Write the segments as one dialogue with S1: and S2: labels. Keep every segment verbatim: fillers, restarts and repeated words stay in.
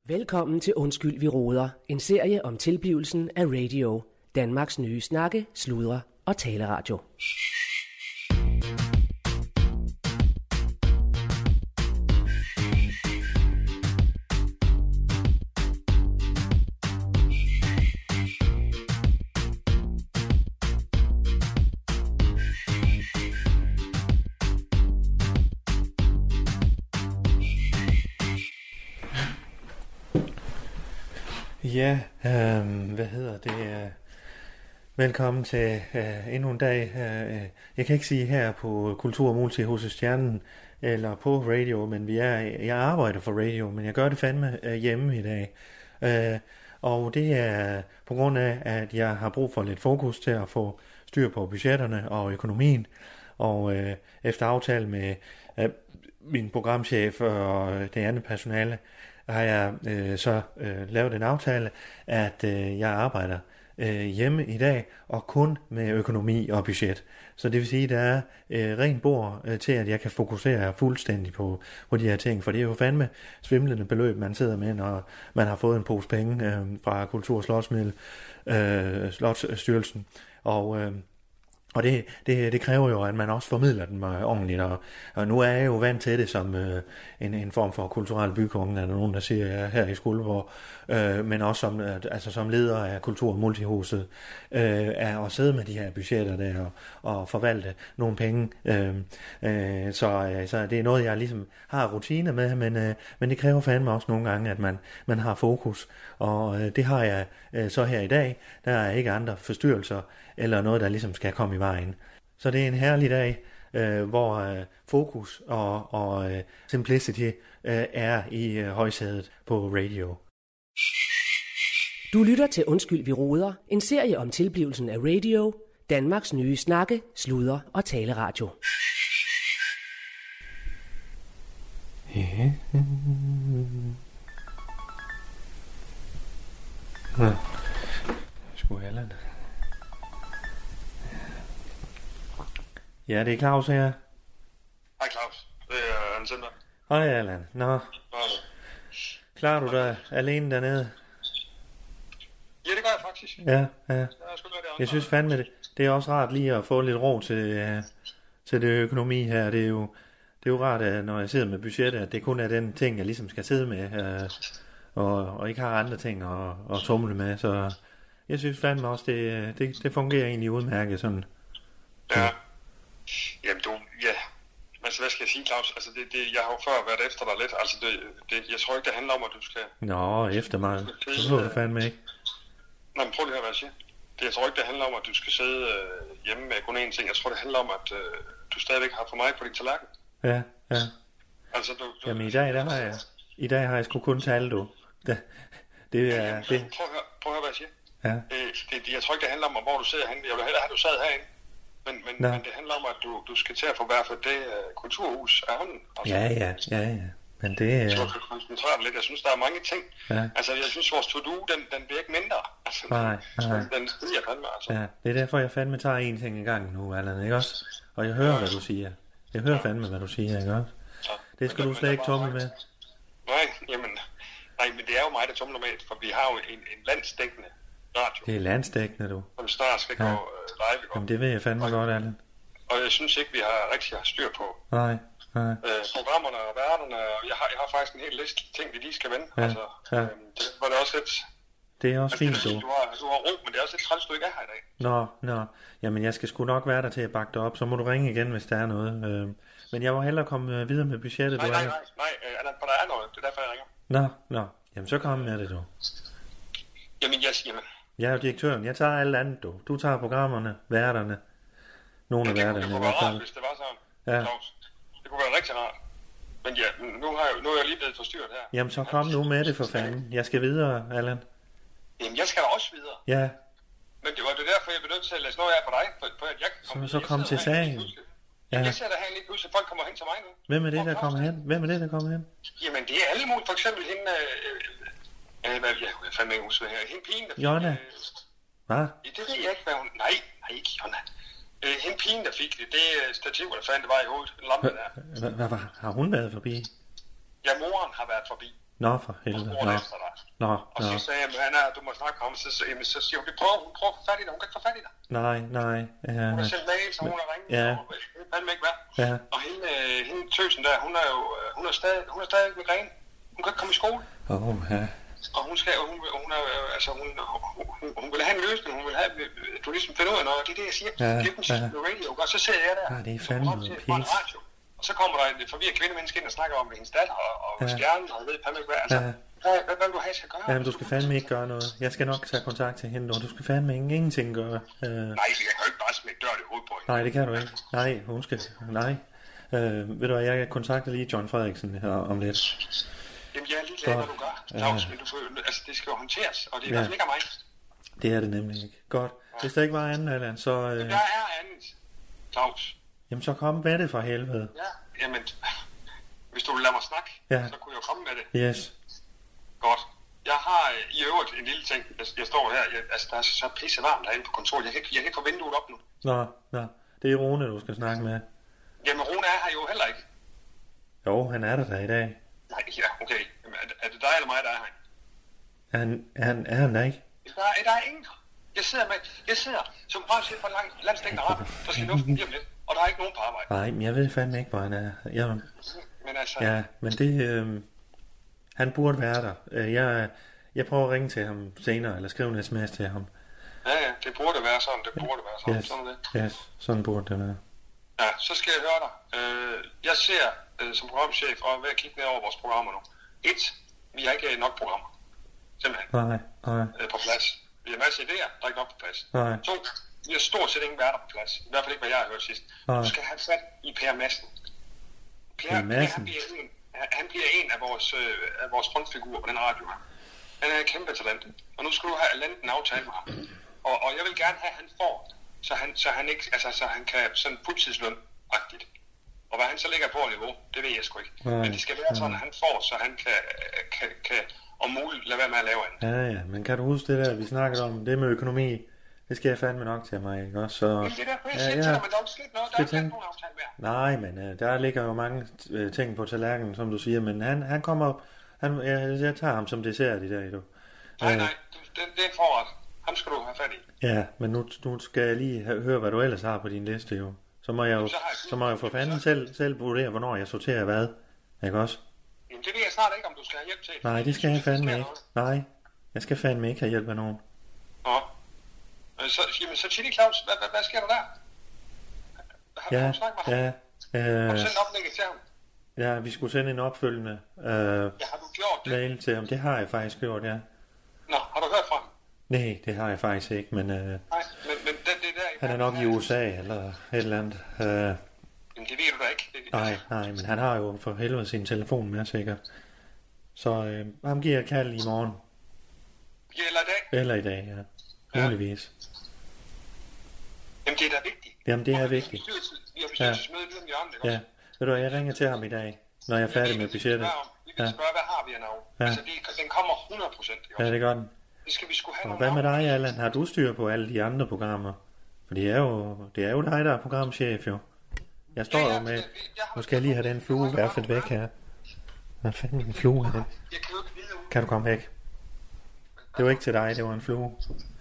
S1: Velkommen til Undskyld, vi roder. En serie om tilblivelsen af radio. Danmarks nye snakke, sludre og taleradio.
S2: Ja, øh, hvad hedder det? Øh, velkommen til øh, endnu en dag. Øh, jeg kan ikke sige her på Kultur og Multihuset Stjernen eller på radio, men vi er, jeg arbejder for radio, men jeg gør det fandme øh, hjemme i dag. Øh, og det er på grund af, at jeg har brug for lidt fokus til at få styr på budgetterne og økonomien. Og øh, efter aftale med øh, min programchef og det andet personale, har jeg øh, så øh, lavet en aftale, at øh, jeg arbejder øh, hjemme i dag, og kun med økonomi og budget. Så det vil sige, at der er øh, rent bord øh, til, at jeg kan fokusere fuldstændig på, på de her ting, for det er jo fandme svimlende beløb, man sidder med, når man har fået en pose penge øh, fra Kultur- og Slotsmiddel, øh, Slotsstyrelsen, og øh, Og det, det, det kræver jo, at man også formidler den ordentligt, og, og nu er jeg jo vant til det som øh, en, en form for kulturel bykonge, er der nogen, der siger her i Skuldborg, øh, men også som, altså som leder af Kultur- og Multihuset, øh, er at sidde med de her budgetter der, og, og forvalte nogle penge, øh, øh, så, så det er noget, jeg ligesom har rutine med, men, øh, men det kræver fandme også nogle gange, at man, man har fokus, og øh, det har jeg øh, så her i dag. Der er ikke andre forstyrrelser, eller noget, der ligesom skal komme i vejen. Så det er en herlig dag, øh, hvor øh, fokus og, og øh, simplicity øh, er i øh, højsædet på radio.
S1: Du lytter til Undskyld, vi roder. En serie om tilblivelsen af radio. Danmarks nye snakke, sludre og taleradio.
S2: Ja. Ja. Sgu Allan. Ja, det er Claus her.
S3: Hej Claus, det er Allan Sender.
S2: Hej Allan. Nå. Klarer du dig alene dernede?
S3: Ja, det gør jeg faktisk.
S2: Ja, ja.
S3: Jeg, sgu det
S2: jeg synes fandme, det, det er også rart lige at få lidt ro til, uh, til det økonomi her. Det er jo, det er jo rart, at når jeg sidder med budgettet, at det kun er den ting, jeg ligesom skal sidde med, uh, og, og ikke har andre ting at, at tumle med. Så jeg synes fandme også, det, det, det fungerer egentlig udmærket sådan.
S3: Ja. Jamen du, ja, altså hvad skal jeg sige, Claus, altså det, det, jeg har jo før været efter dig lidt, altså det, det, jeg tror ikke, det handler om, at du skal...
S2: Nå, efter mig, det tror jeg fandme ikke.
S3: Nej, men prøv lige at høre, hvad jeg siger. Det, jeg tror ikke, det handler om, at du skal sidde øh, hjemme med kun én ting, jeg tror, det handler om, at øh, du stadigvæk har for meget på din tallerken.
S2: Ja, ja.
S3: Altså du... du
S2: Jamen i dag, der har jeg, i dag har jeg sgu kun talt, du. Det, det er...
S3: Jamen,
S2: det...
S3: Prøv at høre, prøv at høre, hvad jeg siger.
S2: Ja.
S3: Øh, det, jeg tror ikke, det handler om, hvor du sidder henne. Jeg vil hellere have, at du sad herinde. Men, men, men det handler om, at du, du skal til at få i hvert fald det uh, kulturhus af hånden. Altså.
S2: Ja, ja, ja, ja. Men det er...
S3: Så du kan koncentrere dig lidt. Jeg synes, der er mange ting.
S2: Ja.
S3: Altså, jeg synes, vores to-do, den, den bliver ikke mindre. Altså,
S2: nej, nej.
S3: Den, den stiger fandme, altså.
S2: Ja, det er derfor, jeg fandme tager en ting i gang nu, Allan, ikke også? Og jeg hører, hvad du siger. Jeg hører fandme, hvad du siger, ikke også?
S3: Ja.
S2: Det skal men, du slet ikke tumle med.
S3: Nej, jamen... Nej, men det er jo mig, der tumler med, for vi har jo en, en landsdækkende radio.
S2: Det er landsdækkende, du.
S3: Som snart skal ja. gå uh, live i går.
S2: Jamen, det ved jeg fandme godt, Allan.
S3: Og jeg synes ikke, vi har rigtig har styr på
S2: nej, nej.
S3: Øh, programmerne og værterne. Jeg har, jeg har faktisk en hel liste ting, vi lige skal vende.
S2: Ja,
S3: altså,
S2: ja.
S3: Øhm, det var det også lidt...
S2: Det er også
S3: altså,
S2: fint, du.
S3: Du har, du har ro, men det er også lidt træls, du ikke er her i dag.
S2: Nå, nå. Jamen, jeg skal sgu nok være der til at bakke dig op. Så må du ringe igen, hvis der er noget. Øh, men jeg må hellere komme videre med budgettet.
S3: Nej,
S2: du
S3: nej,
S2: er...
S3: nej, nej, øh, Allan, for der er noget. Det er derfor, jeg ringer.
S2: Nå, nå. Jamen, så kom med det, du.
S3: Jamen, jeg siger...
S2: Jeg er jo direktøren. Jeg tager alt andet, du. Du tager programmerne, værterne. Nogle af værterne i hvert fald.
S3: Hvis det var sådan,
S2: ja.
S3: Claus. Det kunne være rigtig rart. Men ja, nu, har jeg, nu er jeg lige blevet forstyrret her.
S2: Jamen, så kom nu med det for fanden. Jeg skal videre, Allan.
S3: Jamen, jeg skal da også videre.
S2: Ja.
S3: Men det var det derfor, jeg blev nødt til at læse noget af på dig, for, for at jeg kan komme...
S2: Så, så kom til sagen.
S3: Ja. Jeg ser der her lige pludselig, folk kommer hen til mig nu.
S2: Hvem er det, der kommer hen? Hvem er det, der kommer hen?
S3: Jamen, det er alle mulige. For eksempel hende... Øh, øh, hvad, jeg kan fandme ikke huske her. Hende pigen, der fik...
S2: Jonna.
S3: Øh,
S2: hvad?
S3: Det ved jeg ikke, hvad hun... Nej, nej, ikke Jonna. Øh, hende pigen, der fik det, det stativ, der fandt det var i hovedet. En lampe der.
S2: Hvad har hun været forbi?
S3: Ja, moren har været forbi.
S2: Nå, for
S3: Og
S2: helvede.
S3: spurgte
S2: Nå,
S3: efter dig.
S2: nå,
S3: Og
S2: nå.
S3: så sagde jeg, Anna, du må snakke om, så, så, jamen, så siger hun, vi prøver, hun prøver at få fat i dig, hun kan ikke få fat i dig.
S2: Nej, nej.
S3: Hun har
S2: Øh,
S3: sendt mail, så hun har ringet,
S2: Ja.
S3: og det kan ikke være.
S2: ja,
S3: Og hende, øh, hende tøsen der, hun er jo, øh, hun er stadig, hun er stadig med gren. Hun kan ikke komme i skole.
S2: åh, oh, ja.
S3: Og hun skal, hun, hun er, øh, altså hun, hun, hun, hun vil have en løsning, hun vil have, øh, du ligesom finder ud af noget, og det er det, jeg siger.
S2: Ja,
S3: Det er den sidste
S2: ja.
S3: radio, og så sidder jeg der.
S2: Ah, det er
S3: så
S2: fandme
S3: kommer
S2: noget
S3: til på en
S2: pis.
S3: radio, og så kommer der en forvirret kvindemenneske ind og snakker om hendes datter, og, og
S2: Ja.
S3: stjernen, og jeg ved fandme ikke hvad. Altså,
S2: Ja.
S3: hvad, hvad, hvad vil du have, jeg skal gøre?
S2: Jamen, du skal fandme ikke gøre noget. Jeg skal nok tage kontakt til hende, og du skal fandme ingenting gøre. Øh,
S3: Nej, jeg kan jo ikke bare smække døren i hovedet på hende.
S2: nej, det kan du ikke. Nej, hun skal... Nej. Øh, ved du hvad, jeg kontakter lige John Frederiksen her om lidt.
S3: Jamen, jeg er ligeglad,
S2: Godt.
S3: hvad du gør, Claus, men du får, altså, det skal jo håndteres, og det er i hvert fald ikke af mig.
S2: Det er det nemlig ikke. Godt. Hvis der ikke var anden, Allan, så... Øh,
S3: Der er andet, Claus.
S2: jamen, så kom med det for helvede.
S3: Ja, jamen, hvis du vil lade mig snakke,
S2: Ja.
S3: så kunne jeg jo komme med det.
S2: Yes.
S3: Godt. Jeg har øh, i øvrigt en lille ting. Jeg, jeg står her, jeg, altså der er så pisse varmt herinde på kontoret. Jeg kan, ikke, jeg kan ikke få vinduet op nu.
S2: Nå, nå. Det er Rune, du skal snakke med.
S3: Jamen, Rune er her jo heller ikke.
S2: Jo, han er der da i dag.
S3: Nej, ja, okay. Jamen, er, det- er det dig eller mig, der er her?
S2: Er han, er han, er han der ikke?
S3: Der er, der er ingen. Jeg sidder, med, jeg sidder som brandchef for en lang, landstækkende radio, der skal luften lige om lidt. Og der er ikke nogen på arbejde.
S2: Nej, men jeg ved fandme ikke, hvor han er. Jeg,
S3: Men altså,
S2: ja, men det... Øh, han burde være der. Øh, Jeg, jeg prøver at ringe til ham senere, eller skrive en sms til ham.
S3: ja, ja, det burde være sådan, det burde være sådan.
S2: Yes,
S3: Sådan er det.
S2: yes, sådan burde det være.
S3: Ja, så skal jeg høre dig. Øh, jeg ser øh, som programchef, og er ved at kigge ned over vores programmer nu. Et, vi har ikke nok programmer. Simpelthen.
S2: Nej, nej,
S3: Øh, på plads. Vi har masser af idéer, der er ikke nok på plads.
S2: nej.
S3: To, vi har stort set ingen værter på plads. I hvert fald ikke, hvad jeg har hørt sidst.
S2: Nej.
S3: Du skal have fat i Per Madsen. Per,
S2: Per Madsen?
S3: han, bliver en, han bliver en af vores, øh, af vores frontfigurer på den radio her. Han er et kæmpe talent. Og nu skal du have landet en aftale med ham. Og, og jeg vil gerne have, at han får, så han, så han, ikke, altså, så han kan sådan fuldtidsløn-agtigt. Og hvad han så ligger på niveau, det ved jeg sgu ikke.
S2: Nej,
S3: Men det skal være sådan, at han får, så han kan, kan, kan om muligt lade være med at lave andet.
S2: Ja, ja, men kan du huske det der, vi snakkede om, det med økonomi? Det skal jeg fandme nok til mig, ikke også? Så,
S3: Men det der, jeg
S2: ja,
S3: siger til
S2: ja.
S3: dig, men der er jo slet noget, der er
S2: Skal
S3: ikke
S2: tænke-
S3: nogen aftale mere.
S2: Nej, men øh, der ligger jo mange øh, ting på tallerkenen, som du siger, men han, han kommer, han, jeg, jeg tager ham som dessert i dag, du.
S3: Nej,
S2: Øh,
S3: nej, du, det, det er en forret. Ham skal du have fat i.
S2: Ja, men nu, nu skal jeg lige have, høre, hvad du ellers har på din liste, jo. Så må jeg jo,
S3: Så har jeg-
S2: så må jeg for fanden selv, selv vurdere, hvornår jeg sorterer hvad. Ikke også?
S3: Jamen, det ved jeg snart ikke, om du skal have hjælp til.
S2: Nej, det skal jeg fandme
S3: sker
S2: ikke.
S3: noget.
S2: Nej, jeg skal fandme ikke have hjælp af nogen.
S3: Nå. Men så, jamen, så Chili Claus, hvad, hvad, hvad sker der der? Har, har
S2: Ja,
S3: du snakket med ham?
S2: ja,
S3: Har
S2: øh,
S3: du sendt oplægget til ham?
S2: ja, vi skulle sende en opfølgende øh,
S3: Ja, har du gjort det?
S2: mail til ham. Det har jeg faktisk gjort, ja.
S3: Nå, har du hørt fra ham?
S2: Nej, det har jeg faktisk ikke, men øh,
S3: Nej, men, men den, det der...
S2: han er nok i U S A eller et eller andet. Øh,
S3: Jamen, det ved du da ikke. Det,
S2: nej, nej, men han har jo for helvede sin telefon med, sikkert. Så øh, ham giver jeg kald i morgen.
S3: Gælder i dag?
S2: Eller i dag, ja. Muligvis.
S3: Jamen, det er da vigtigt.
S2: Jamen, det er
S3: Vi har
S2: vigtigt.
S3: bestyrelses- Vi har bestyrelsesmøde lige om hjørnet, ikke
S2: Ja.
S3: også?
S2: Ved du hvad, jeg ringer til ham i dag, når jeg er færdig med budgettet.
S3: Vi kan
S2: Ja.
S3: spørge, hvad har vi af navn?
S2: Ja.
S3: Altså, det, den kommer hundrede procent, ikke
S2: Ja,
S3: også?
S2: det gør den.
S3: Det skal vi sgu have
S2: Og
S3: nogle
S2: hvad med
S3: navne.
S2: dig, Allan? Har du styr på alle de andre programmer? For det er jo, det er jo dig, der er programchef, jo. Jeg står
S3: Ja,
S2: jo
S3: ja,
S2: med...
S3: det- jeg har-
S2: Nu skal jeg lige have den flue værfet væk her. Hvad fanden er en flue er det?
S3: Jeg kan jo ikke vide,
S2: Kan du komme væk? Det var ikke til dig, det var en flue.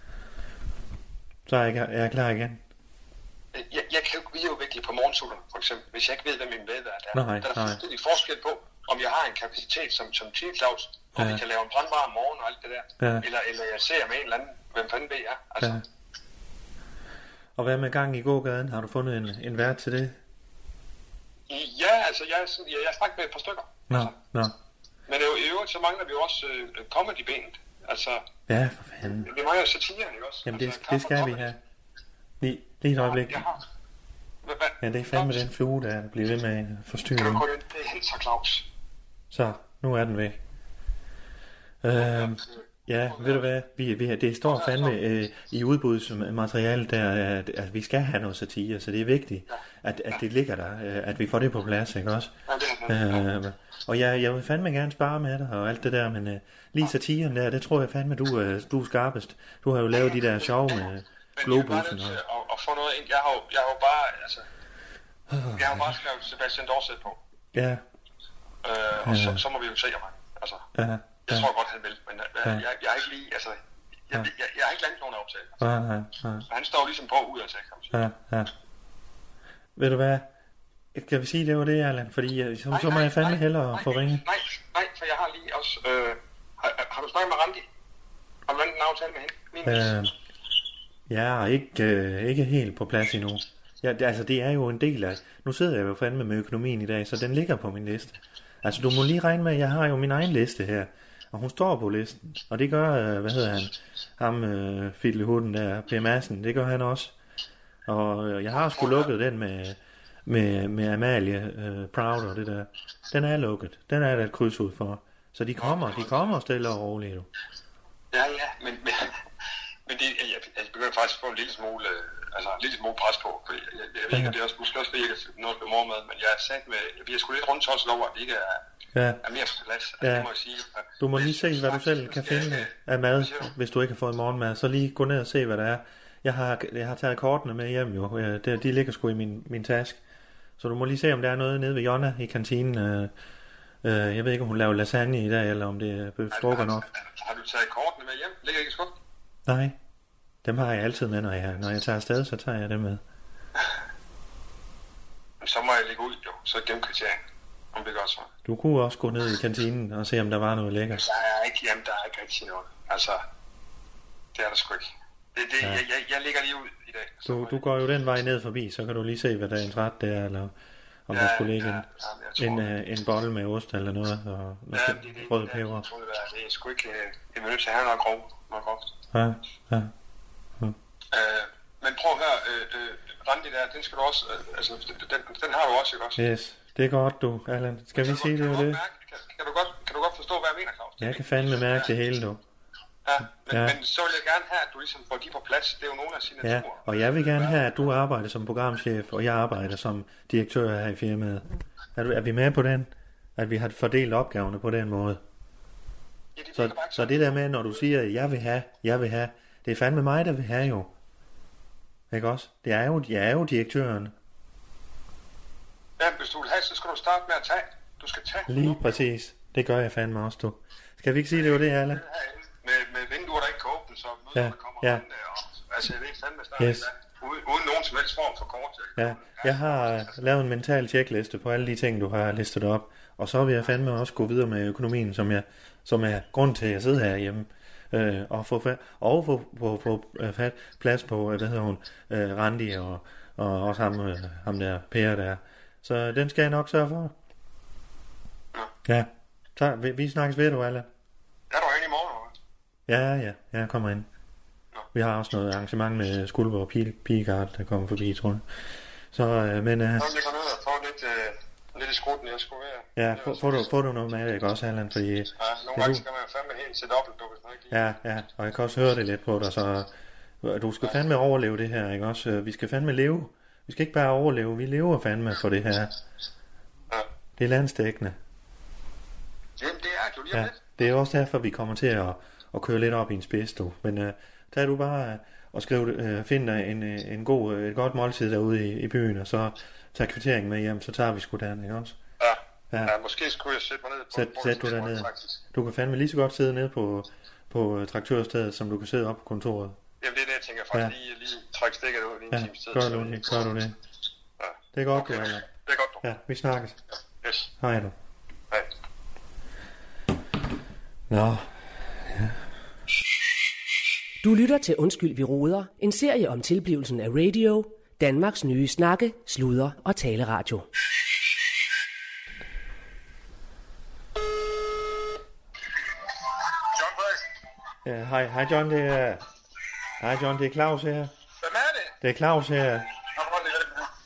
S2: Så er jeg, er jeg klar igen.
S3: Jeg, jeg kan jo ikke videreudvikle på morgensutterne, for eksempel, hvis jeg ikke ved, hvad min medvært er.
S2: Nej,
S3: der er
S2: nej.
S3: fuldstændig forskel på, om jeg har en kapacitet som, som Chili Claus, og
S2: Ja.
S3: vi kan lave en brandvarm morgen og alt det der,
S2: Ja.
S3: eller, eller jeg ser med en eller anden, hvem fanden ved jeg. Altså,
S2: Ja. Og hvad med gang i gågaden? Har du fundet en, en vært til det?
S3: i- ja, altså, jeg, er sådan- jeg, jeg har snakket med et par stykker.
S2: Nå,
S3: Altså,
S2: nå.
S3: men det er jo, i øvrigt, så mangler vi jo også øh, comedy-benet. Altså,
S2: Ja, for fanden.
S3: vi mangler jo satire, ikke også?
S2: Jamen, det,
S3: altså,
S2: det
S3: kaffe og
S2: skal vi
S3: comedy.
S2: have. Lige, lige et øjeblik.
S3: Jeg har. Hvad, hvad?
S2: Ja, det er fandme den flue, der bliver ved med at
S3: Kan
S2: forstyrre.
S3: du gå den? Det er helt så, Claus.
S2: Så, nu er den væk. Øhm, ja, ved du hvad, vi, vi, det står fandme øh, i udbudsmaterialet der, at, at vi skal have noget satire, så det er vigtigt, at, at det ligger der, øh, at vi får det på plads, ikke også?
S3: Ja, det er det.
S2: Øh, og jeg, jeg vil fandme gerne spare med dig og alt det der, men øh, lige satiren der, det tror jeg fandme, du, øh, du er skarpest. Du har jo lavet de der sjove med
S3: Men jeg er bare
S2: globussen.
S3: nødt til
S2: Og,
S3: at, at få noget ind. Jeg har jo, jeg har jo bare, altså... Jeg har jo bare skrevet Sebastian Dorset på.
S2: ja,
S3: Øh, og så, så må vi jo se, om han, Altså,
S2: Ja,
S3: det
S2: ja.
S3: tror jeg godt, han vil, men øh,
S2: Ja.
S3: jeg, jeg er ikke lige, altså, jeg, jeg, jeg, jeg har ikke landet nogen aftale. Altså.
S2: Ja, ja, ja.
S3: Han står ligesom på ud af sig, kan man sige.
S2: Ja, ja. Ved du hvad? Kan vi sige, det var det, Erland? Fordi øh, så, så må jeg fandme hellere få ringet.
S3: Nej, nej, for jeg har lige også... Øh, har, har du snakket med Randi? Har du landet en aftale med hende? Min
S2: Øh, jeg er ikke, øh, ikke helt på plads endnu. Ja, det, altså, det er jo en del af... Nu sidder jeg jo fandme med økonomien i dag, så den ligger på min liste. Altså, du må lige regne med, at jeg har jo min egen liste her. Og hun står på listen. Og det gør, øh, hvad hedder han? Ham, øh, Fiddlehunden der, Per Madsen, det gør han også. Og øh, jeg har sgu lukket den med, med, med Amalie øh, Proud og det der. Den er lukket. Den er der et kryds ud for. Så de kommer, de kommer stille og roligt.
S3: Ja, ja, men, men, men det, jeg, jeg begynder faktisk at få en lille smule, altså en lille smule pres på, for jeg, jeg, jeg ved ikke, at det er også, måske også det, jeg kan noget på morgenmad, men jeg er sat med, jeg bliver sgu lidt rundt tosset over, at det ikke er,
S2: Ja.
S3: er mere på plads, altså,
S2: Ja.
S3: det må jeg sige.
S2: Du må lige se, hvad du selv kan finde af mad, hvis du ikke har fået morgenmad. Så lige gå ned og se, hvad der er. Jeg har, jeg har taget kortene med hjem jo. De, de ligger sgu i min, min taske. Så du må lige se, om der er noget nede ved Jonna i kantinen. Øh, jeg ved ikke, om hun laver lasagne i dag, eller om det er bøf stroganoff.
S3: Har, har du taget kortene med hjem? Ligger ikke i skuften?
S2: Nej, dem har jeg altid med, når jeg, når jeg tager afsted, så tager jeg dem med.
S3: Men så må jeg lægge ud, jo. Så gennem kvittering, om det gør så.
S2: Du kunne også gå ned i kantinen og se, om der var noget lækkert.
S3: Der er ikke, jamen, der er ikke rigtig noget. Altså, det er der sgu ikke. Det, det,
S2: Ja.
S3: jeg, jeg, jeg ligger lige ud i dag. Så
S2: Du,
S3: må
S2: du
S3: jeg-
S2: går jo den vej ned forbi, så kan du lige se, hvad dagens ret det er, eller om
S3: Ja,
S2: der skulle ligge
S3: ja,
S2: en,
S3: ja, men jeg
S2: en,
S3: tror-
S2: øh, en bolle med ost eller noget, og
S3: Ja,
S2: måske
S3: det, det,
S2: rød
S3: det,
S2: peber.
S3: jeg tror, det, er, det er sgu ikke... øh, Jeg vil nødt til at have noget grov. Noget groft.
S2: Ja, ja.
S3: Øh, men prøv at høre, øh, øh, Randi der, den skal du også... Øh, altså, den, den har du også, ikke også?
S2: Yes, det er godt, du, Allan. Skal vi
S3: Kan du
S2: sige,
S3: godt-
S2: det
S3: kan
S2: var
S3: du
S2: det?
S3: godt mærke- Kan, kan, du godt, kan du godt forstå, hvad jeg mener, Claus?
S2: Jeg kan fandme mærke det hele, du.
S3: Ja, men,
S2: Ja.
S3: men så vil jeg gerne have, at du ligesom får de på plads. Det er jo nogle af sine
S2: Ja,
S3: naturer.
S2: og jeg vil gerne have, at du arbejder som programchef, og jeg arbejder som direktør her i firmaet. Er, du, er vi med på den? At vi har fordelt opgaverne på den måde?
S3: Ja, det
S2: Så,
S3: virker bare ikke
S2: så det der med, når du siger, jeg vil have, jeg vil have, det er fandme mig, der vil have jo. Ikke også? Det er jo, jeg er jo direktøren.
S3: Ja, hvis du vil have, så skal du starte med at tage. Du skal tage.
S2: Lige præcis. Det gør jeg fandme også, du. Skal vi ikke sige, det var det, Allan?
S3: Herinde, Med, med vinduer, der ikke kan åbne, så møder
S2: Ja,
S3: der kommer
S2: ja.
S3: rundt der. Og, altså, jeg ved fandme snart,
S2: Yes.
S3: yes. uden, uden nogen som helst form for kort.
S2: Ja, jeg har øh, lavet en mental checkliste på alle de ting, du har listet op. Og så vil jeg fandme også gå videre med økonomien, som, jeg, som er grund til, at jeg sidder herhjemme. Øh, og få, fa- og få, få, få øh, fat, plads på, øh, hvad hedder hun, øh, Randi og, og også ham, øh, ham der, Per der. Så den skal jeg nok sørge for. Ja, så vi, vi snakkes ved, du, Allan.
S3: Er du herinde i morgen, eller?
S2: Ja, ja, jeg kommer ind. Vi har også noget arrangement med Skuldborg og Pige- Pigegard, der kommer forbi, tror jeg. Så, øh, men... Øh,
S3: Så vil jeg gå ned og få lidt, øh, lidt i skrutten, jeg skulle være.
S2: ja, får, får, du, får du noget med det, ikke også, Allan? Fordi,
S3: Ja, nogle
S2: det
S3: gange
S2: du-
S3: skal man jo fandme helt til dobbelt, du, hvis man ikke lige...
S2: ja, ja, og jeg kan også høre det lidt på dig, så øh, du skal fandme overleve det her, ikke også? Vi skal fandme leve. Vi skal ikke bare overleve, vi lever fandme for det her.
S3: Ja.
S2: Det er landsdækkende.
S3: Jamen, det er det jo lige om
S2: Ja,
S3: lidt.
S2: det er også derfor, vi kommer til at, at køre lidt op i en spids, du. Men øh, tag du bare øh, og skriv, øh, find dig en, øh, en god, øh, et godt måltid derude i, i byen, og så tag kvitteringen med hjem, så tager vi sgu den, ikke også?
S3: Ja.
S2: Ja.
S3: Ja, måske skulle jeg sætte mig ned på
S2: Sæt,
S3: en
S2: sæt du
S3: frokostskål,
S2: derned.
S3: faktisk.
S2: Du kan fandme lige så godt sidde nede på, på øh, traktørstedet, som du kan sidde op på kontoret.
S3: Jamen, det er det, jeg tænker faktisk
S2: Ja.
S3: lige, lige trække stikket ud i en
S2: Ja,
S3: times tid.
S2: gør
S3: så-
S2: du det, gør du det.
S3: Ja.
S2: Det er godt,
S3: Okay,
S2: du, Allan.
S3: det er godt, du.
S2: Ja, vi snakkes.
S3: Yes.
S2: Hej du.
S3: Hej.
S2: Nå,
S1: Du lytter til Undskyld, vi roder, en serie om tilblivelsen af radio, Danmarks nye snakke, sludre og taleradio.
S3: John Frederiksen.
S2: ja, hej, hej John, det er... Hej John, det er Claus her.
S3: Hvem er det?
S2: Det er Claus her.
S3: Nå, prøv lige at høre.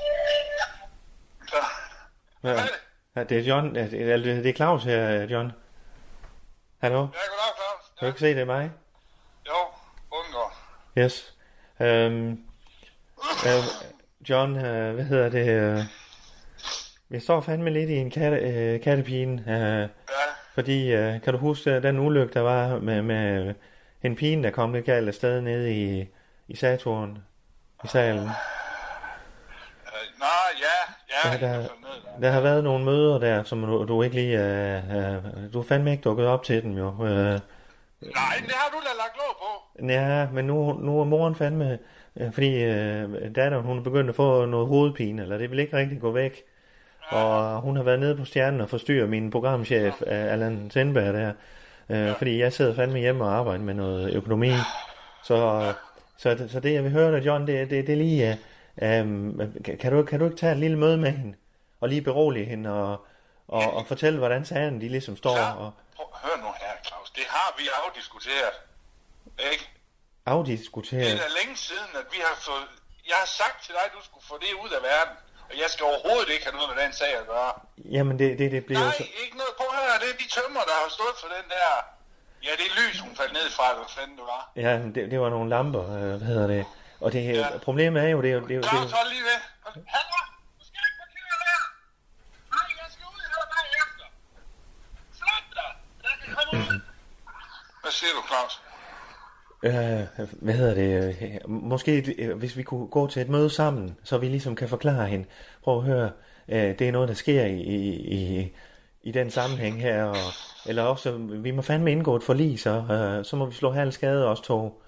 S3: Så.
S2: Ja,
S3: er det?
S2: ja, det er John, ja, det er, det er Claus her, John. Hallo?
S3: Ja, goddag, Claus.
S2: Kan du ikke se, det er mig?
S3: Jo, undgår.
S2: Yes. Øhm, øh, John, øh, hvad hedder det? Øh, jeg står fandme lidt i en katte, øh, kattepine. Øh,
S3: Ja,
S2: fordi, øh, kan du huske øh, den ulykke, der var med, med en pige, der kom lidt galt afsted nede i, i Saturn, i salen?
S3: øh, nå, ja, ja, Ja,
S2: der, der,
S3: jeg faldt ned der.
S2: der har været nogle møder der, som du, du ikke lige... Uh, uh, du er fandme ikke dukket op til dem jo. Uh,
S3: Nej, det har du da lagt låg på.
S2: Ja, men nu, nu er moren fandme... Uh, fordi uh, datteren, hun er begyndt at få noget hovedpine, eller det vil ikke rigtig gå væk. Ja. Og hun har været nede på Stjernen og forstyrret min programchef, ja. Allan Sindberg der. Uh, ja. Fordi jeg sidder fandme hjemme og arbejder med noget økonomi. Så, ja. så, så, så det jeg vil høre dig, John, det, det, det er lige... Um, kan, du, kan du ikke tage et lille møde med hende, og lige berolige hende, og, og, og fortælle, hvordan sagerne de ligesom står?
S3: Ja,
S2: og...
S3: hør nu her, Claus. Det har vi afdiskuteret. Ikke?
S2: Afdiskuteret?
S3: Det er da længe siden, at vi har fået... Jeg har sagt til dig, at du skulle få det ud af verden. Og jeg skal overhovedet ikke have noget med den sag at gøre.
S2: Jamen, det, det, det bliver
S3: Nej,
S2: så...
S3: ikke noget på her. Det er de tømmer, der har stået for den der... Ja, det er lys, hun faldt ned fra, eller hvad fanden det var.
S2: Ja, det, det var nogle lamper, øh, hvad hedder det? Og det ja. Problemet er jo, det er jo... Det er jo
S3: Claus,
S2: det...
S3: hold lige ved. Hallo, du skal ikke parkere der. Nej, jeg skal ud her bagefter. Flyt dig. Jeg kan komme ud. Hvad siger du, Claus?
S2: Øh, hvad hedder det? Måske, øh, hvis vi kunne gå til et møde sammen, så vi ligesom kan forklare hende. Prøv at høre, øh, det er noget, der sker i, i, i den sammenhæng her. Og, eller også, vi må fandme indgå et forlig, så, øh, så må vi slå halv skade os to.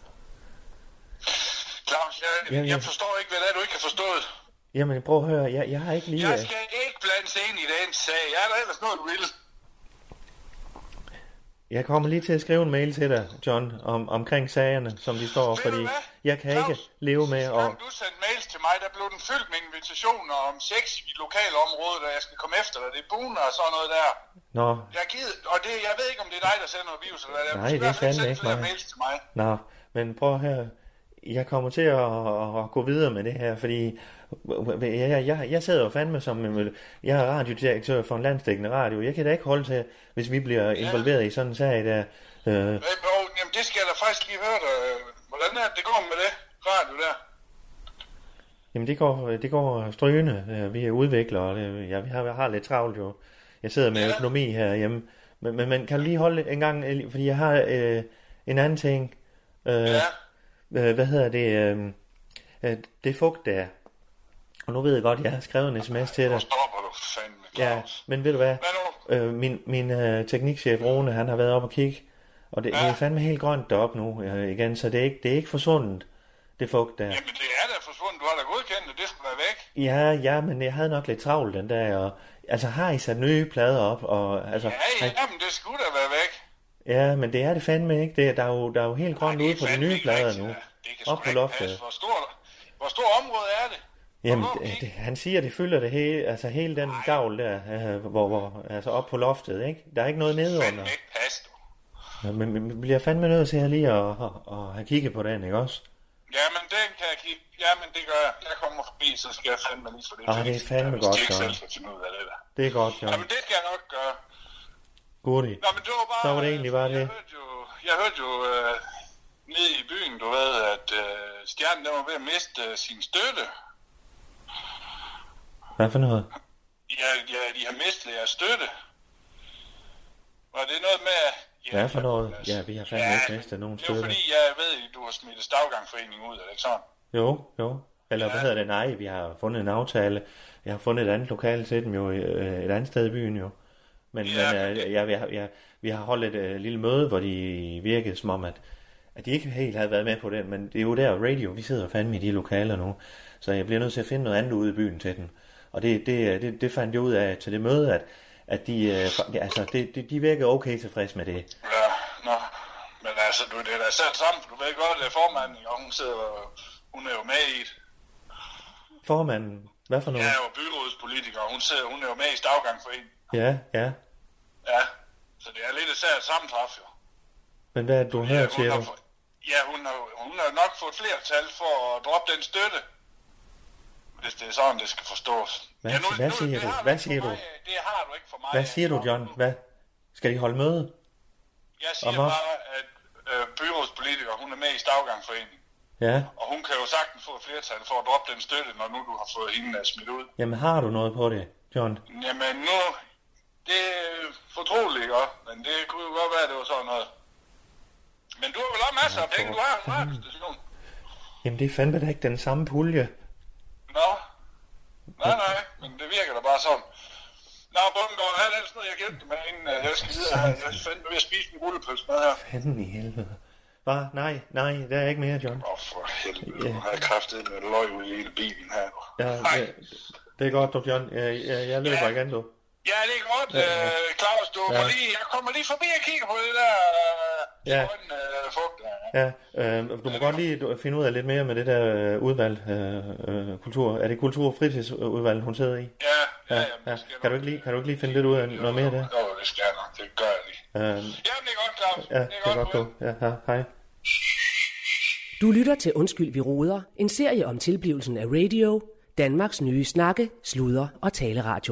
S3: Claus, jeg, jamen, jeg forstår ikke, hvad det er, du ikke har forstået.
S2: Jamen, prøv at høre, jeg, jeg har ikke lige...
S3: Jeg skal ikke blande sig ind i den sag. Jeg er der ellers noget, du vil.
S2: Jeg kommer lige til at skrive en mail til dig, John, om, omkring sagerne, som de står,
S3: Ved
S2: fordi jeg kan
S3: Claus,
S2: ikke leve med...
S3: Og... du sendte mails til mig, der blev den fyldt med invitationer om sex i lokalområdet, og jeg skal komme efter dig. Det er buner og sådan noget der.
S2: Nå.
S3: Jeg givet, og det, jeg ved ikke, om det er dig, der sender noget virus, eller hvad det er.
S2: Nej, det er fandme ikke mig.
S3: Mails til mig.
S2: Nå, men prøv her. Jeg kommer til at, at gå videre med det her, fordi jeg, jeg, jeg sidder jo fandme som... Jeg er radiodirektør for en landsdækkende radio. Jeg kan da ikke holde til, hvis vi bliver involveret ja. i sådan en sag der. Øh.
S3: Jamen, det skal jeg da faktisk lige høre dig. Hvordan er det, det går med det radio der?
S2: Jamen, det går, det går strygende. Vi er udviklere, og det, ja, vi har, har lidt travlt jo. Jeg sidder med ja. økonomi herhjemme. Men, men, men kan du lige holde en gang, fordi jeg har øh, en anden ting. Øh,
S3: ja.
S2: Hvad hedder det? Øh, det fugt der. Og nu ved jeg godt, jeg har skrevet en sms til dig.
S3: Nu stopper du fandme, Claus.
S2: Ja, men ved du hvad?
S3: Hvad nu?
S2: Øh, min min uh, teknikchef Rune, han har været op og kigge. Og det, ja. det er fandme helt grønt deroppe nu uh, igen, så det er ikke, det er ikke forsvundet, det fugt der.
S3: Jamen det er da forsvundet, du har da godkendt det, det skal være væk.
S2: Ja, ja, men jeg havde nok lidt travlt den der. Og, altså har I sat nye plader op? Og, altså,
S3: ja, ja,
S2: han,
S3: men det skulle da være væk.
S2: Ja, men det er det fandme ikke. Det, der, er jo, der er jo helt grønt ude på de nye plader nu. Op på loftet.
S3: Hvor stor, hvor stor område er det?
S2: Jamen, det, det, han siger, det fylder det hele, altså hele den Ej. gavl der, øh, hvor, hvor, altså op på loftet, ikke? Der er ikke noget nede under.
S3: Ikke pas, du.
S2: Ja, men vi bliver fandme nødt til at lige at, at, at have kigget på den, ikke også?
S3: Jamen, den kan jeg kigge. Jamen, det gør jeg. Jeg kommer forbi, så skal jeg fandme lige for det.
S2: Ah, det er fandme
S3: jeg,
S2: godt,
S3: så.
S2: John.
S3: Det,
S2: det er godt, John.
S3: Jamen, det skal jeg nok gøre.
S2: Goodie.
S3: Nå, men det var bare...
S2: Så var det egentlig bare det.
S3: Jeg hørte jo, jeg hørte jo øh, nede i byen, du ved, at øh, Stjernen, der var ved at miste øh, sin støtte.
S2: Hvad for noget?
S3: Ja, ja, de har mistet jeres støtte. Var det noget med... Ja,
S2: hvad for noget? Ja, vi har fandme
S3: ja,
S2: ikke mistet nogen støtte.
S3: Det er fordi, jeg ved, at du har smidt Stavgangforeningen ud, er det ikke sådan?
S2: Jo, jo. Eller ja. Hvad hedder det? Nej, vi har fundet en aftale. Jeg har fundet et andet lokale til dem jo, et andet sted i byen jo. Men, ja, men øh, ja, vi, har, ja, vi har holdt et øh, lille møde, hvor de virkede som om, at, at de ikke helt havde været med på den. Men det er jo der radio, vi sidder fandme i de lokaler nu. Så jeg bliver nødt til at finde noget andet ude i byen til den. Og det, det, det, det fandt jeg ud af til det møde, at, at de, øh, altså, de, de, de virker okay tilfreds med det.
S3: Ja, nå. Men altså, du, det er da sat sammen. Du ved godt, det er formanden, og hun, sidder, hun er jo med i det.
S2: Formanden? Hvad for noget?
S3: Jeg er jo byrådspolitiker, og hun, sidder, hun er jo med i Stavgangforeningen.
S2: Ja, ja.
S3: Ja, så det er lidt særligt sammentræf, jo.
S2: Men hvad er det, du
S3: ja,
S2: hører, siger du?
S3: For, ja, hun har, hun har nok fået flertal for at droppe den støtte. Hvis det er sådan, det skal forstås.
S2: Hvad,
S3: ja, nu,
S2: hvad
S3: nu,
S2: siger du? Hvad siger du?
S3: Mig, det har du ikke for mig.
S2: Hvad siger du, John? Hvad? Skal de holde møde?
S3: Jeg siger bare, at øh, byrådspolitiker, hun er med i Stavgangforeningen.
S2: Ja.
S3: Og hun kan jo sagtens få flertal for at droppe den støtte, når nu du har fået hende smidt ud.
S2: Jamen, har du noget på det, John?
S3: Jamen, nu... Det er fortroligt, ikke? Men det kunne jo godt være, at det var sådan noget. Men du har vel også masser ja, af penge, du har en radiostation.
S2: Jamen, det er fandme da ikke den samme pulje.
S3: Nå. Nej, nej. Men
S4: bare sådan, nå, Bundgaard, her er sådan noget, jeg glemte med inden jeg skal videre her. Jeg er fandme ved at spise min rullepølse med her.
S2: Fanden i helvede. Hvad? Nej, nej, der er ikke mere, John.
S4: Åh, oh, for helvede. Yeah. Nu har jeg kraftet med løg ud i hele bilen her.
S2: Ja, det, det er godt, du, John. Jeg, jeg, jeg løber ja. igen, du.
S4: Ja, det er godt, ja, ja. Uh, Claus. Du ja. lige, jeg kommer lige forbi og kigger på det der uh, ja. grønne uh, fugt.
S2: Ja, øh, du må ja, godt lige finde ud af lidt mere med det der øh, udvalg, øh, øh, kultur. Er det kultur- og fritidsudvalg, hun sidder i?
S4: Ja, ja, ja.
S2: ja. Kan, du ikke lige, kan du ikke lige finde lidt ud af noget mere der?
S4: Jo, det skal jeg nok. Det gør jeg lige. Øh, Jamen, det er godt, Claus.
S2: Ja, det er, det er godt, du. Ja, ja, hej.
S1: Du lytter til Undskyld, vi roder, en serie om tilblivelsen af radio, Danmarks nye snakke, sludder og taleradio.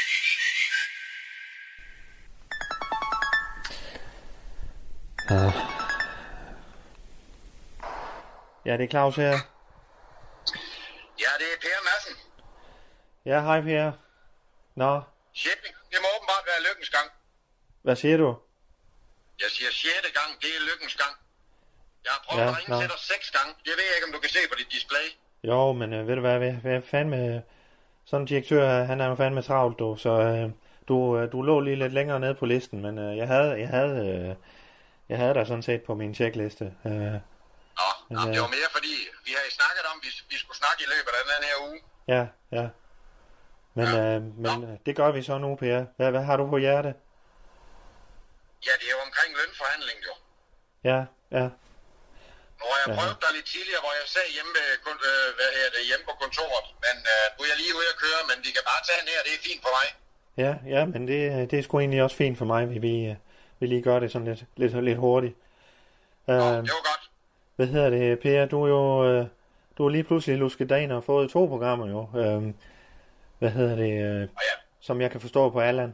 S2: Ja. Ja, det er Claus her.
S5: Ja, det er Per Madsen.
S2: Ja, hej Per. Nå.
S5: Shipping, det må åbenbart være lykkens gang.
S2: Hvad siger du?
S5: Jeg siger sjette gang, det er lykkens gang. Jeg har prøvet ja, at ringe til dig seks gange. Det ved jeg ikke, om du kan se på dit display.
S2: Jo, men øh, ved du hvad, hvad, hvad fandme... Sådan en direktør, han er jo fandme travlt, du. Så øh, du, øh, du lå lige lidt længere nede på listen, men øh, jeg havde... Jeg havde øh, Jeg havde dig sådan set på min checkliste. Øh,
S5: Nå, men, jamen, det var mere fordi, vi havde snakket om, at vi, vi skulle snakke i løbet af den her uge.
S2: Ja, ja. Men, ja. Øh, men øh, det gør vi så nu, Per. Hvad, hvad har du på hjerte?
S5: Ja, det er jo omkring lønforhandling, jo.
S2: Ja, ja.
S5: Nu har jeg ja. prøvet dig lidt tidligere, hvor jeg sad hjemme, øh, hvad her det, hjemme på kontoret. Men øh, nu er jeg lige ude at køre, men vi kan bare tage den her, det er fint for mig.
S2: Ja, ja, men det, det er sgu egentlig også fint for mig, vi vi... Vi lige gør det sådan lidt, lidt, lidt hurtigt.
S5: Nå, uh, det var godt.
S2: Hvad hedder det, Per? Du er jo uh, du er lige pludselig lusket dig ind og fået to programmer jo. Uh, hvad hedder det? Uh, oh, ja. Som jeg kan forstå på Allan.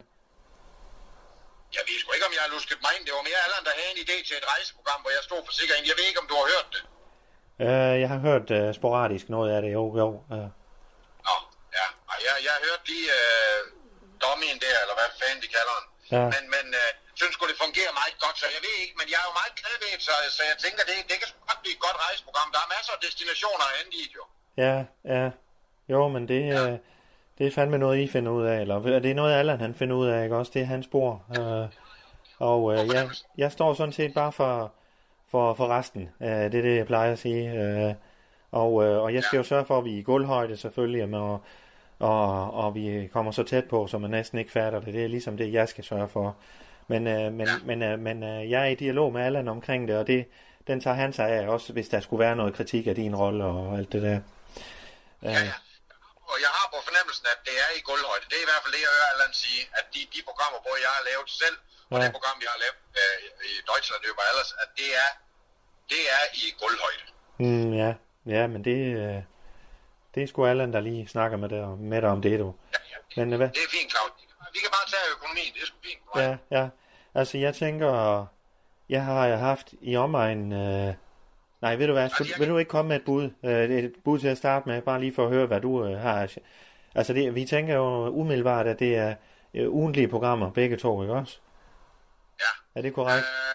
S5: Jeg ved sgu ikke, om jeg har lusket mig ind. Det var mere Allan, der havde en idé til et rejseprogram, hvor jeg stod for sikkerheden. Jeg ved ikke, om du har hørt det.
S2: Uh, jeg har hørt uh, sporadisk noget af det, jo. jo. Uh.
S5: Nå, ja. Og jeg, jeg har hørt lige uh, dommien der, eller hvad fanden de kalder den. Ja. Men, men uh, synes sgu, det fungerer meget godt, så jeg ved ikke, men jeg er jo meget glad ved det, så, så jeg tænker, det, det kan godt blive et godt rejseprogram. Der er masser af destinationer at hente i, jo.
S2: Ja, ja. Jo, men det, ja. øh, det er fandme noget, I finder ud af, eller det er noget, Allan han finder ud af, ikke også? Det er hans spor. Øh, og øh, jeg, jeg står sådan set bare for, for, for resten. Øh, det er det, jeg plejer at sige. Øh, og, øh, og jeg skal ja. jo sørge for, at vi er i gulvhøjde selvfølgelig, med, og, og, og vi kommer så tæt på, så man næsten ikke fatter det. Det er ligesom det, jeg skal sørge for. Men, øh, men, ja. men, øh, men øh, jeg er i dialog med Allan omkring det, og det, den tager han sig af også, hvis der skulle være noget kritik af din rolle og alt det der.
S5: Ja, ja. Og jeg har på fornemmelsen, at det er i gulvhøjde. Det er i hvert fald det, jeg hører Allan sige, at de, de programmer, hvor jeg har lavet selv, og ja. det program, vi har lavet øh, i Deutschland over ellers, at det er, det er i gulvhøjde.
S2: Mm, ja, ja, men det, øh, det er sgu Allan, der lige snakker med dig, med dig om det, du.
S5: Ja, ja.
S2: Men, øh, hvad?
S5: Det er fint, Claus. Vi kan bare tage økonomien, det er sgu fint.
S2: Ja, ja. Altså, jeg tænker, jeg har haft i omegn... Øh... Nej, ved du hvad, altså, vil du ikke komme med et bud? Øh, et bud til at starte med, bare lige for at høre, hvad du øh, har. Altså, det, vi tænker jo umiddelbart, at det er øh, ugentlige programmer, begge to, ikke også?
S5: Ja.
S2: Er det korrekt?
S5: Øh,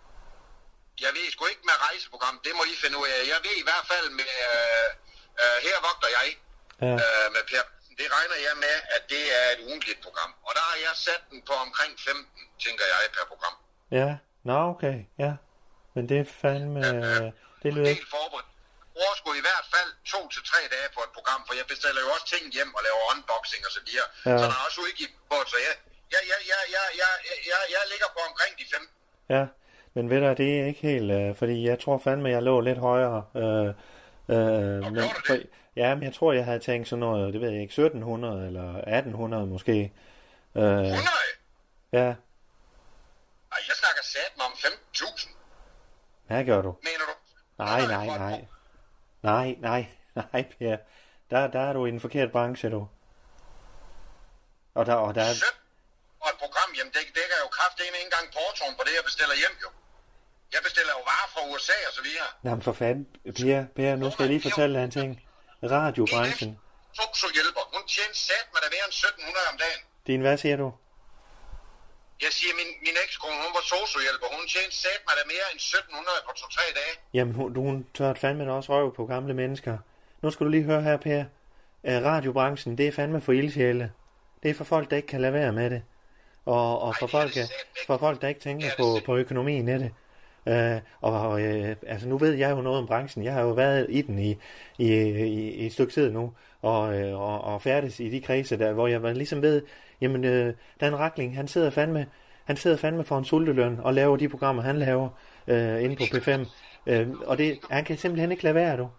S5: jeg ved sgu ikke med rejseprogram, det må I finde ud af. Jeg ved i hvert fald med... Øh, øh, her vogter jeg, ja. øh, med Per. Det regner jeg med, at det er et ugentligt program. Og der har jeg sat den på omkring femten, tænker jeg, per program.
S2: Ja, nå okay, ja. Men det er fandme... Ja, ja. Det lyder ikke...
S5: Helt forberedt. Jeg bruger sgu i hvert fald to til tre dage på et program, for jeg bestiller jo også ting hjem og laver unboxing og så videre. Ja. Så der er også udgivet på, så jeg, jeg, jeg, jeg, jeg, jeg, jeg, jeg ligger på omkring de femten.
S2: Ja, men ved du, det er ikke helt... Øh, fordi jeg tror fandme, jeg lå lidt højere. Øh, øh,
S5: og
S2: men,
S5: gjorde du det?
S2: Ja, men jeg tror, jeg havde tænkt sådan noget, det ved jeg ikke, sytten hundrede eller atten hundrede måske. Øh,
S5: hundrede?
S2: Ja.
S5: Ej, jeg snakker sat mig om femten tusind.
S2: Hvad gør du?
S5: Mener du?
S2: Nej, nej, nej. Nej, nej, nej, Per. Der, der er du i en forkert branche, du. Og der, og der er...
S5: Og et program, jamen det dækker jo kraftedeme ikke engang portoen på det, jeg bestiller hjem, jo. Jeg bestiller jo varer fra U S A og så videre. Jamen
S2: for fanden, Per, Per, nu skal jeg lige fortælle dig en ting. Radiobranchen.
S5: Sosu-hjælper. Hun tjener sat med der mere end sytten hundrede om dagen.
S2: Din, hvad siger du?
S5: Jeg siger, min, min ekskone, hun var sosu-hjælper. Hun tjener sat med der mere end sytten hundrede på to-tre dage.
S2: Jamen, hun, hun tør fandme også røv på gamle mennesker. Nu skal du lige høre her, Per. Uh, radiobranchen, det er fandme for ildsjæle. Det er for folk, der ikke kan lade være med det. Og, og for, folk, for folk, der ikke tænker på, på økonomien i det. Uh, og uh, altså nu ved jeg jo noget om branchen. Jeg har jo været i den i, i, i, i et stykke tid nu, og, uh, og, og færdes i de kredse der, hvor jeg ligesom ved, jamen uh, Dan Rachling, han sidder fandme, han sidder fandme for en sulteløn og laver de programmer, han laver uh, inde på P fem. Uh, og det, han kan simpelthen ikke lade være, du.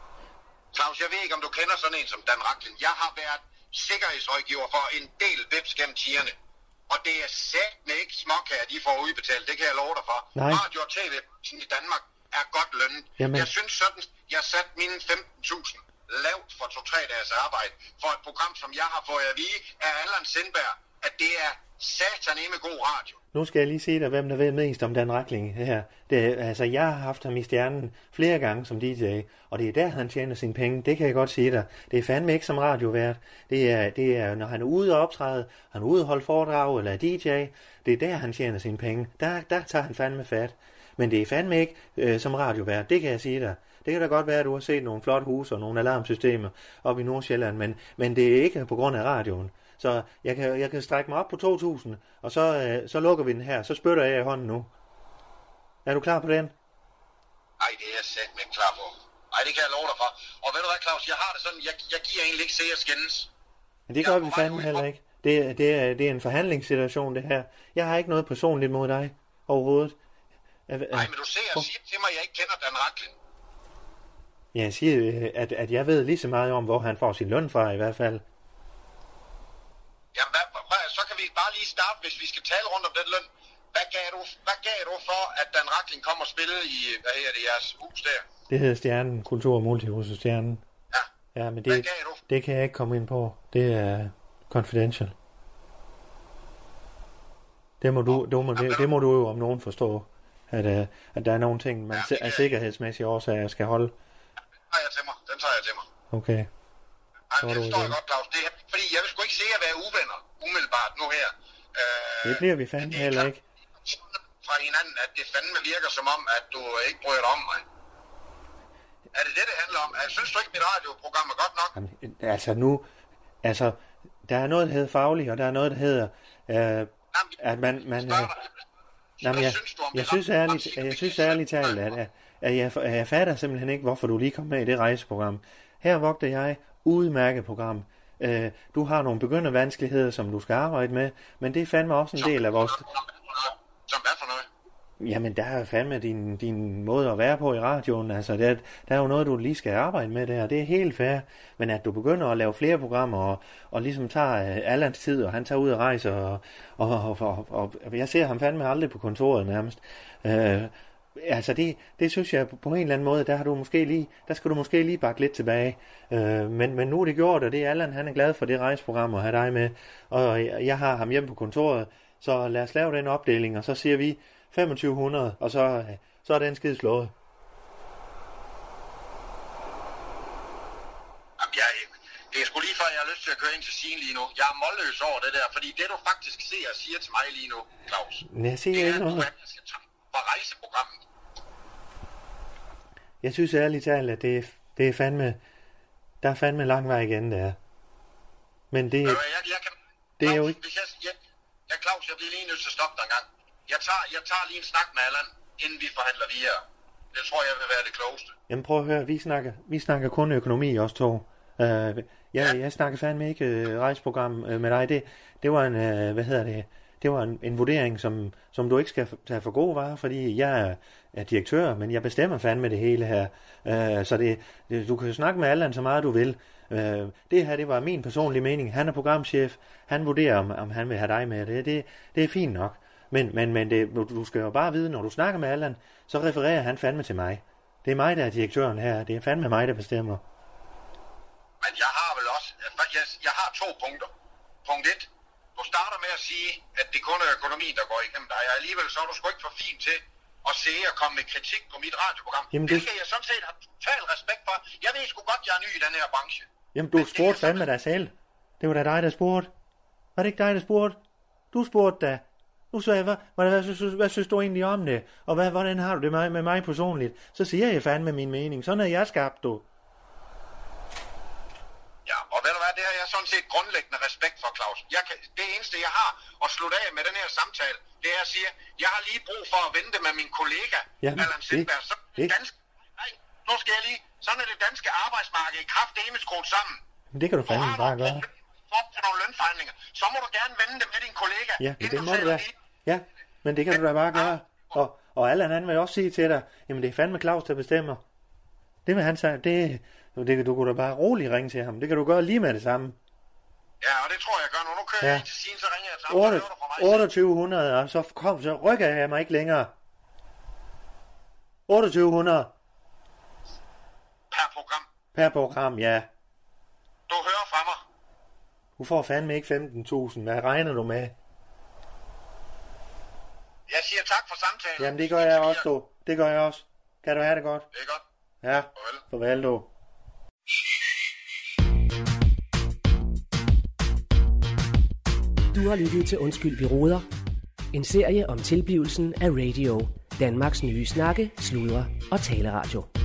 S5: Claus, jeg ved ikke, om du kender sådan en som Dan Rachling. Jeg har været sikkerhedsrådgiver for en del webs gennem tiderne. Og det er sættende ikke småkager, de får udbetalt. Det kan jeg love dig for.
S2: Nej.
S5: Radio og tv i Danmark er godt lønnet.
S2: Jamen. Jeg
S5: synes sådan, jeg satte mine femten tusind lavt for to-tre dages arbejde for et program, som jeg har fået at vide af Allan Sindberg, at det er sataneme god radio.
S2: Nu skal jeg lige se dig, hvem der ved mest om Dan Rachling her. Det, altså, jeg har haft ham i Stjernen flere gange som D J, og det er der, han tjener sine penge. Det kan jeg godt sige dig. Det er fandme ikke som radiovært. Det er, det er når han er ude og optræde, han er ude og holde foredrag eller er D J. Det er der, han tjener sine penge. Der, der tager han fandme fat. Men det er fandme ikke øh, som radiovært. Det kan jeg sige dig. Det kan da godt være, at du har set nogle flotte huse og nogle alarmsystemer oppe i Nordsjælland, men, men det er ikke på grund af radioen. Så jeg kan, jeg kan strække mig op på to tusind, og så, øh, så lukker vi den her. Så spytter jeg i hånden nu. Er du klar på den?
S5: Ej, det er jeg sæt ikke klar på. Ej, det kan jeg love dig for. Og ved du hvad, Claus, jeg har det sådan, jeg, jeg giver egentlig ikke se at skændes.
S2: Men det gør vi fandme heller ikke. Det, det, er, det er en forhandlingssituation, det her. Jeg har ikke noget personligt mod dig overhovedet.
S5: Nej, men du ser og siger til mig, at jeg ikke kender Dan Rachling.
S2: Ja, jeg siger, at, at jeg ved lige så meget om, hvor han får sin løn fra i hvert fald.
S5: Jamen, hvad, hvad, så kan vi bare lige starte, hvis vi skal tale rundt om den løn. Hvad gav du, hvad gav du for, at Dan Rachling kom og spillede i, hvad hedder det, jeres hus der?
S2: Det hedder Stjernen, Kultur- og Multihuset Stjernen.
S5: Ja.
S2: Ja, men det, det kan jeg ikke komme ind på. Det er confidential. Det må du, det må, det, det må du jo om nogen forstå, at, at der er nogle ting, man ja, af sikkerhedsmæssige årsager skal holde.
S5: Den tager jeg til mig. Den tager jeg til mig.
S2: Okay.
S5: Ej, det forstår jeg godt, Claus. Det er, fordi jeg vil sgu ikke se at være uvenner umiddelbart nu her. Øh,
S2: det bliver vi fandme heller ikke.
S5: Fra hinanden, at det fandme virker som om, at du ikke bryder dig om mig. Er det det, det handler om? Jeg synes du ikke, mit radioprogram er godt nok?
S2: Jamen, altså nu, altså, der er noget, der hedder faglig, og der er noget, der hedder, øh, Jamen, at man, man øh, jamen, jeg, synes jeg, synes ærligt, jeg synes ærligt talt, at, at, at jeg, jeg fatter simpelthen ikke, hvorfor du lige kom med i det rejseprogram. Her vogter jeg udmærket program. Øh, du har nogle begyndervanskeligheder, som du skal arbejde med, men det er fandme også en del af vores...
S5: Som hvad for noget?
S2: Jamen, der er fandme din, din måde at være på i radioen. Altså, der, der er jo noget, du lige skal arbejde med der, det er helt fair. Men at du begynder at lave flere programmer, og, og ligesom tager uh, Allans tid, og han tager ud og rejser, og, og, og, og, og jeg ser ham fandme aldrig på kontoret nærmest. Uh, altså, det, det synes jeg på en eller anden måde, der, har du måske lige, der skal du måske lige bakke lidt tilbage. Uh, men, men nu er det gjort, og det er Allan, han er glad for det rejseprogram at have dig med. Og jeg, jeg har ham hjemme på kontoret, så lad os lave den opdeling, og så siger vi femogtyve hundrede, og så, så er den skide slået.
S5: Jamen, jeg, det er sgu lige før, jeg har lyst til at køre ind til Sigen lige nu. Jeg er målløs over det der, fordi det du faktisk ser og siger til mig lige nu, Claus,
S2: jeg siger
S5: det
S2: er,
S5: at du er, jeg skal tage fra rejseprogrammet.
S2: Jeg synes ærligt talt, at det, det er fandme, der er fandme lang vej igen, der. Men det,
S5: jeg, jeg kan,
S2: det
S5: Claus,
S2: er jo ikke...
S5: Hvis jeg, jeg, ja, Claus, jeg bliver lige nødt til at stoppe dig en gang. Jeg tager, jeg tager lige en snak med Allan, inden vi forhandler videre. Det tror jeg vil være det klogeste.
S2: Jamen prøv at høre, vi snakker, vi snakker kun økonomi, os to. Uh, jeg, ja. jeg snakker fandme ikke uh, rejseprogram uh, med dig. Det, det var en, uh, hvad hedder det, det var en, en vurdering, som, som du ikke skal tage for gode varer, fordi jeg er, er direktør, men jeg bestemmer fandme det hele her. Uh, så det, det, du kan jo snakke med Allan så meget du vil. Uh, det her, det var min personlige mening. Han er programchef. Han vurderer, om, om han vil have dig med. Det, det, det er fint nok. Men, men, men det, du skal jo bare vide, når du snakker med Allan, så refererer han fandme til mig. Det er mig, der er direktøren her. Det er fandme mig, der bestemmer.
S5: Men jeg har vel også... Jeg, jeg har to punkter. Punkt et. Du starter med at sige, at det kun er økonomi, der går igennem dig. Og alligevel så er du sgu ikke for fin til at se og komme med kritik på mit radioprogram. Jamen, det skal du... jeg sådan set have total respekt for. Jeg ved sgu godt, jeg er ny i den her branche.
S2: Jamen, du spurgte fandme dig selv. Det var da dig, der spurgte. Var det ikke dig, der spurgte? Du spurgte da. Nu sagde jeg, hvad, hvad, hvad, synes, hvad synes du egentlig om det? Og hvad, hvordan har du det med, med mig personligt? Så siger jeg fandme min mening. Sådan er jeg skabt, du.
S5: Ja, og ved du hvad, det har jeg så sådan set grundlæggende respekt for, Claus. Jeg kan, det eneste, jeg har at slutte af med den her samtale, det er at sige, jeg har lige brug for at vente med min kollega, ja, Allan Sindberg. Så det danske, nej, nu skal jeg lige, sådan er det danske arbejdsmarked i kraft af skruet sammen.
S2: Det kan du fandme bare gøre.
S5: For til nogle lønforhandlinger, så må du gerne vente med din kollega.
S2: Ja, det må du da. Ja, men det kan du da bare gøre. Og, og Allan, han vil også sige til dig, jamen det er fandme Claus, der bestemmer. Det vil han sige, det, det du kunne da bare roligt ringe til ham. Det kan du gøre lige med det samme.
S5: Ja, og det tror jeg, jeg gør nu. Nu kører ja. jeg til siden, så ringer jeg sammen.
S2: otteogtyve hundrede, og så kom, så rykker jeg mig ikke længere. otteogtyve hundrede.
S5: Per program.
S2: Per program, ja.
S5: Du hører fra mig.
S2: Du får fandme ikke femten tusind. Hvad regner du med?
S5: Jeg siger tak for samtalen.
S2: Jamen det gør jeg også, du. Det gør jeg også. Kan du have det godt?
S5: Det er godt.
S2: Ja,
S5: farvel.
S2: Farvel, du.
S1: Du har lyttet til Undskyld, vi roder. En serie om tilblivelsen af radio. Danmarks nye snakke, sludre og taleradio.